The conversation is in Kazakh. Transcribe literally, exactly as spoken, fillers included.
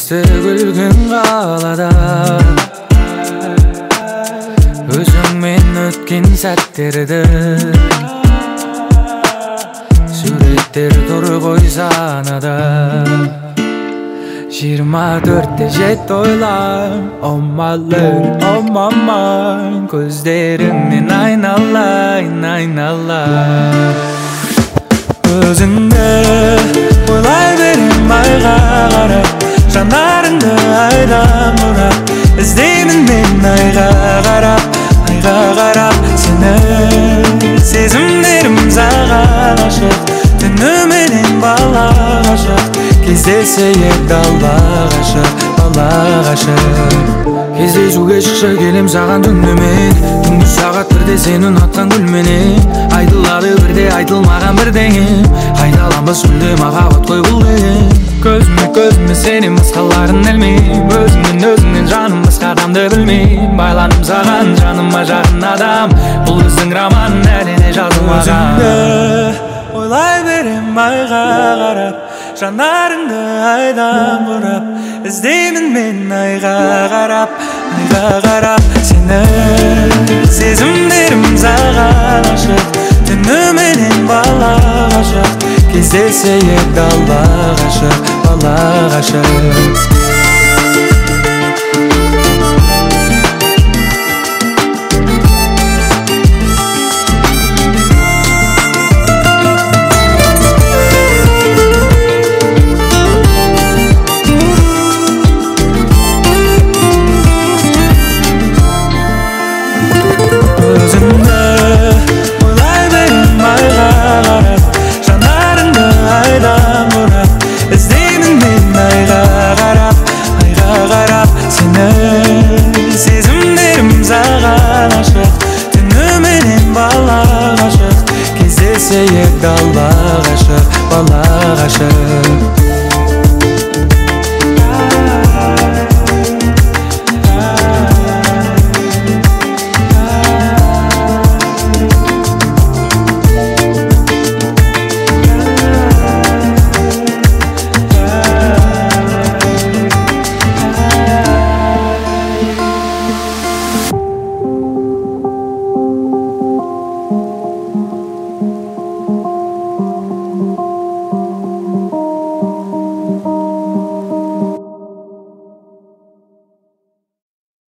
Есті күлгін қалада Өзіңмен өткен сәттерді Суреттер тұр ғой санада Жиырма төртте жет ойлам Oh my love, oh my mind Көздеріңнен айналайын, айналайын Өзіңді ойлай берем айға қарап Жанарыңды айдан бұрап Іздеймін мен айға қарап Айға қарап сені Сезімдерім саған ашық Түніменен бала ғашық Кездесейік дала ғашық, бала ғашық Кездесуге шықшы келем саған түнімен Түнгі сағат бірде сені ұнатқан гүлменен Айтылады бірде айтылмаған бірдеңе Қайталанбас мүлде махаббат қой бұл деген Көзіме көзіме сенен басқаларын ілмейм Өзіңнен өзіңнен жаным басқа адамды білмейм Байланым саған жаныма жақын адам Бұл біздің роман әліне жазылмаған Өзіңді ойлай берем айға қарап Жанарыңды айдан бұрап Іздеймін мен айға қарап Айға қарап сені Сезімдерім саған ашық Түніменен бала ғашық Кездесейік дала ғашық, бала ғашық